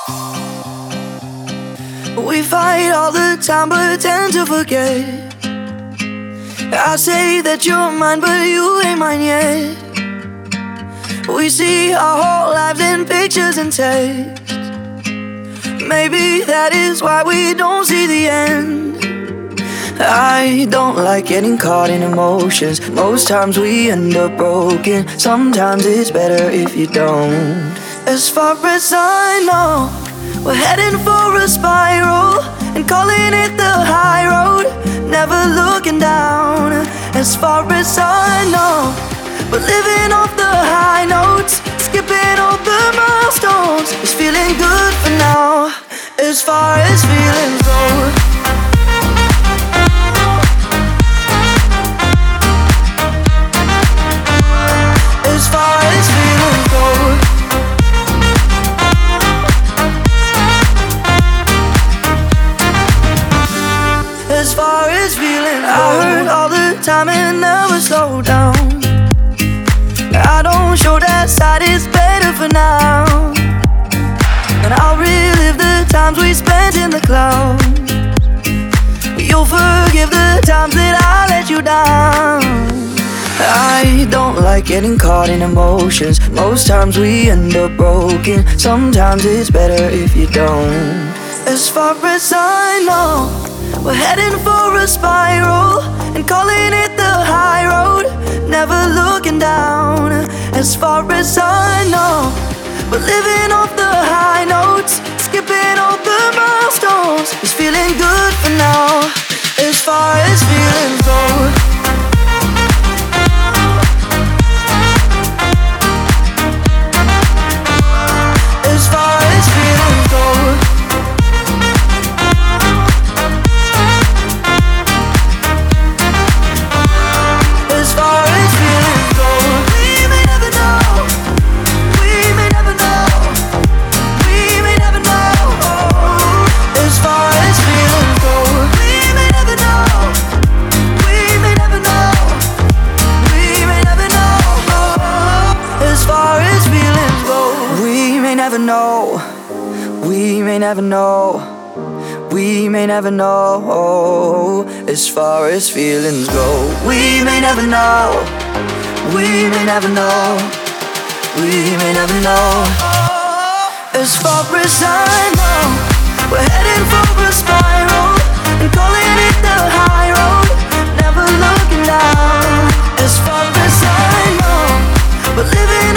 We fight all the time but tend to forget. I say that you're mine but you ain't mine yet. We see our whole lives in pictures and text. Maybe that is why we don't see the end. I don't like getting caught in emotions. Most times we end up broken. Sometimes it's better if you don't. As far as I know, we're heading for a spiral and calling it the high road, never looking down. As far as I know, we're living off the high notes, skipping all the milestones. It's feeling good for now, as far as feelings go. As far as feelings go. As far as feeling, I heard all the time and never slow down. I don't show that side, it's better for now. And I'll relive the times we spent in the clouds. You'll forgive the times that I let you down. I don't like getting caught in emotions. Most times we end up broken. Sometimes it's better if you don't. As far as I know, we're heading for a spiral and calling it the high road, never looking down. As far as I know, we're living off the high notes, skipping all the milestones. It's feeling good for now, as far as feelings go. As far as feelings go. As far as feelings go. We may never know. We may never know. We may never know. As far as feelings go. We may never know. We may never know. We may never know. As far as feelings go. We may never know. We may never know. We may never know. As far as feelings go. We may never know. We may never know. We may never know. As far as I know, we're heading for a spiral and calling it the high road, never looking down. As far as I know, we're living